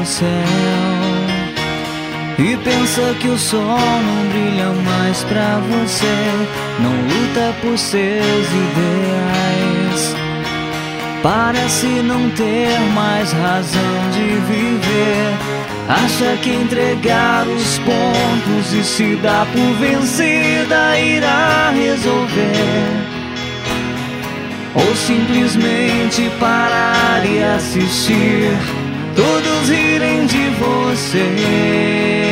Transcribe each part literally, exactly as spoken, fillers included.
céu e pensa que o sol não brilha mais pra você. Não luta por seus ideais, parece não ter mais razão de viver. Acha que entregar os pontos e se dar por vencida irá resolver, ou simplesmente parar e assistir todos rirem de você.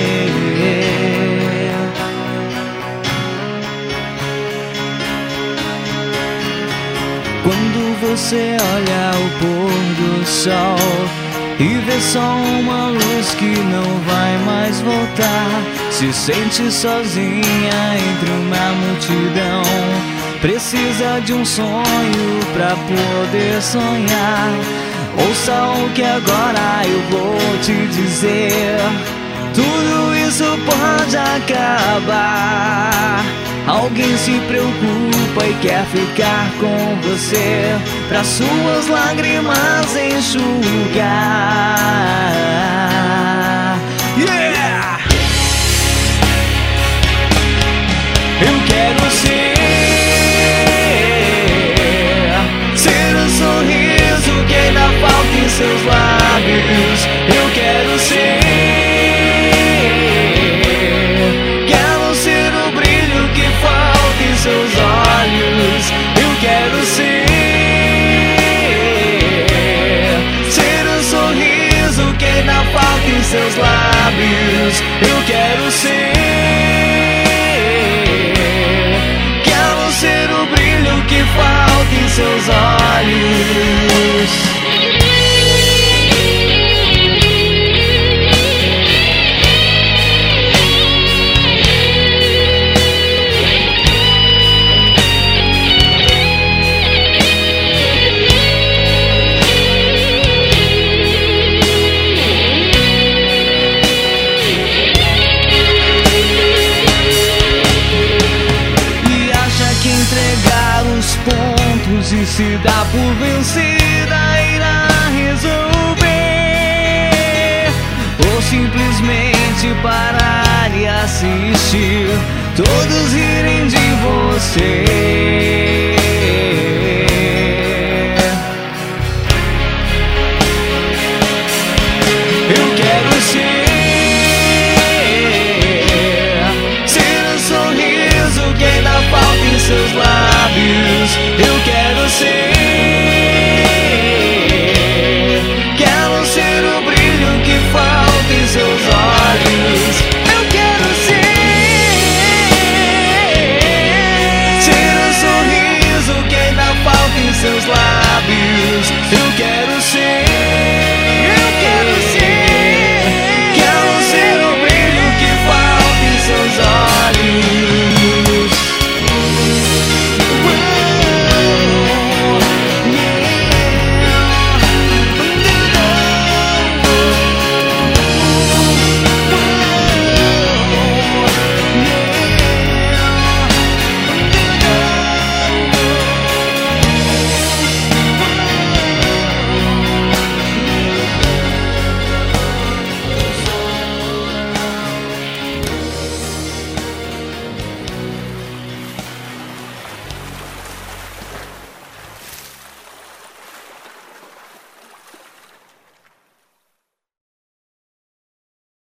Quando você olha o pôr do sol e vê só uma luz que não vai mais voltar, se sente sozinha entre uma multidão, precisa de um sonho pra poder sonhar. Ouça o que agora eu vou te dizer, tudo isso pode acabar. Alguém se preocupa e quer ficar com você, pra suas lágrimas enxugar. Yeah! Eu quero ser, ser o sorriso que ainda falta em seus lábios. Eu quero ser, quero ser o brilho que falta em seus olhos. Eu quero ser, ser o sorriso que ainda falta em seus lábios. Eu quero ser, quero ser o brilho que falta em seus olhos. Pontos e se dá por vencida irá resolver, ou simplesmente parar e assistir todos rirem de você. Eu quero ser, ser o sorriso que ainda falta em seus lábios. Eu